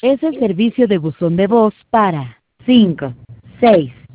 Es el servicio de buzón de voz para 5, 6,